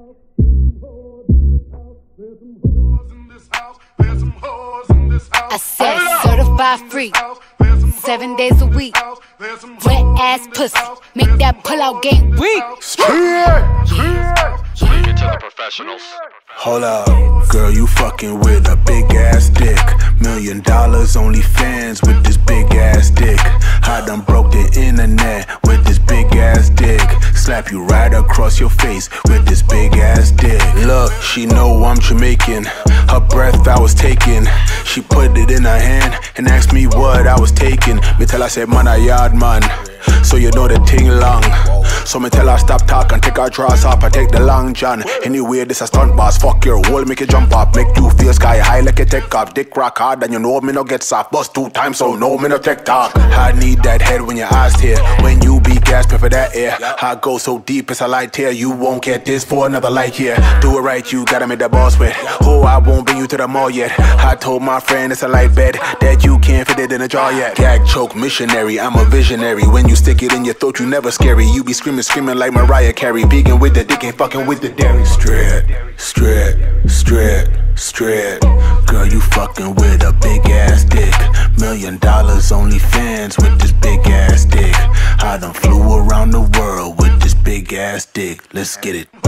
I said certified freak, 7 days a week. Wet ass pussy, make that pull out game weak. Leave it to the professionals. Hold up, girl, you fucking with a big ass dick. $1 million only fans with this big ass dick. I done broke the internet with this big ass dick. Slap you right across your face with this big ass dick. Look, she know I'm Jamaican. Her breath I was taking. She put it in her hand and asked me what I was taking. Me tell her said man a yard man, so you know the thing long. So me tell her stop talk and take her drawers off. I take the long john. Anyway, this a stunt boss. Fuck your hole, make it jump up. Make you feel sky high like a tech off. Dick rock hard and you know me no get soft. Bust 2 times so no me no tech talk. I need that head when your eyes tear. When you be gasping for that air. I go so deep it's a light tear. You won't get this for another light here. Do it right, you gotta make that boss wet. Oh, I won't bring you to the mall yet. I told my friend it's a light bed that you can't fit it in a jar yet. Gag choke missionary, I'm a visionary. When you stick it in your throat, you never scary. You be screaming like Mariah Carey. Vegan with the dick, ain't fucking with the dairy. Straight. Girl, you fucking with a big ass dick. $1 million only fans with this big ass dick. I done flew around the world with this big ass dick. Let's get it.